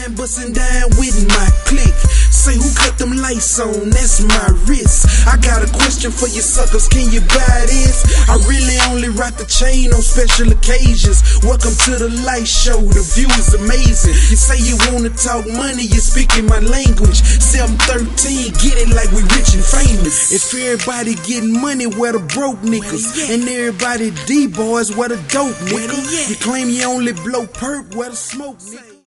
man, bustin' down with my clique. Say who cut them lights on, that's my wrist. I got a question for you suckers, can you buy this? I really only rock the chain on special occasions. Welcome to the light show, the view is amazing. You say you wanna talk money, you're speaking my language. 713, get it like we rich and famous. If everybody getting money, where the broke niggas? And everybody D-boys, where the dope niggas? You claim you only blow perp, where the smoke niggas?